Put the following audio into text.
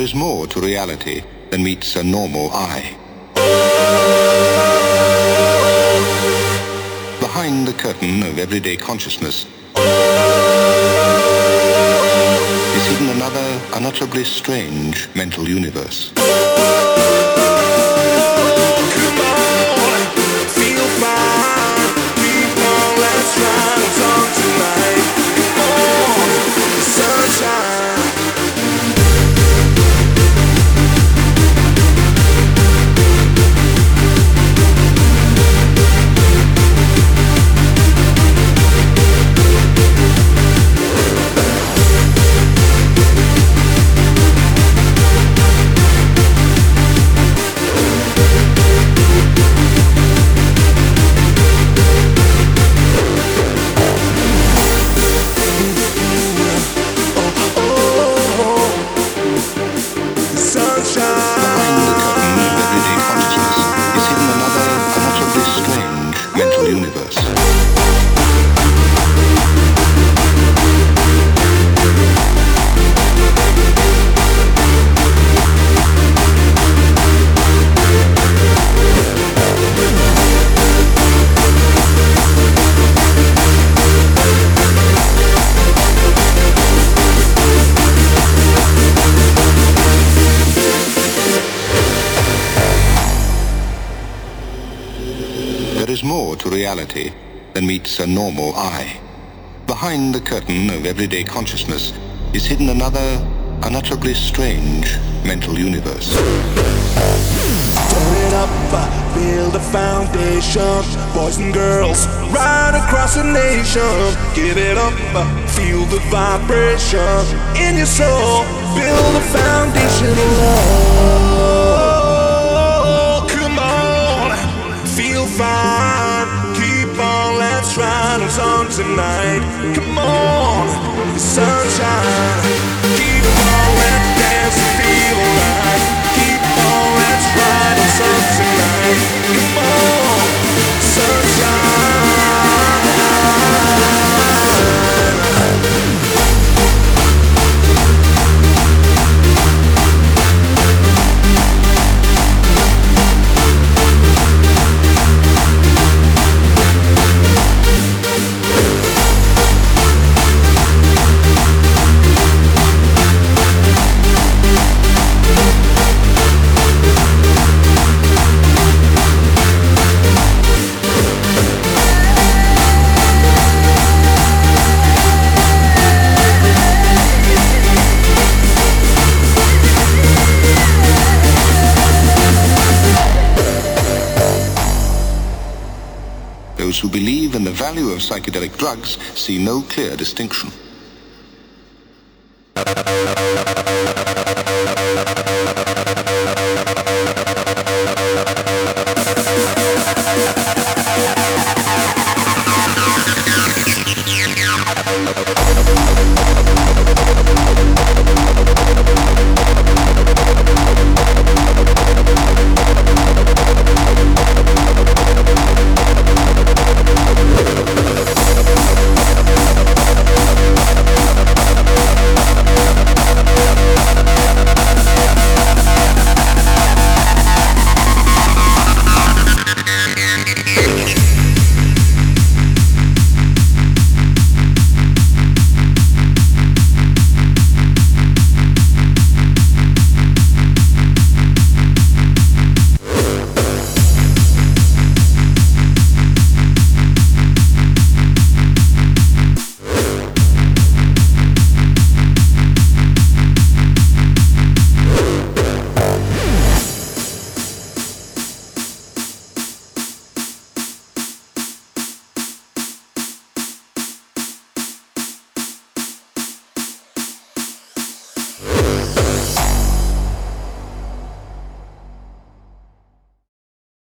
is more to reality than meets a normal eye. Behind the curtain of everyday consciousness is hidden another unutterably strange mental universe. There is more to reality than meets a normal eye. Behind the curtain of everyday consciousness is hidden another unutterably strange mental universe. Turn it up, build a foundation. Boys and girls, right across the nation. Give it up, feel the vibration in your soul. Build a foundation of love. Come on, feel fine. Keep on, let's ride on sun tonight. Come on, the sunshine. Keep on, let's dance and feel alive. Keep on, let's ride on sun tonight. Come on, sunshine. Those who believe in the value of psychedelic drugs see no clear distinction.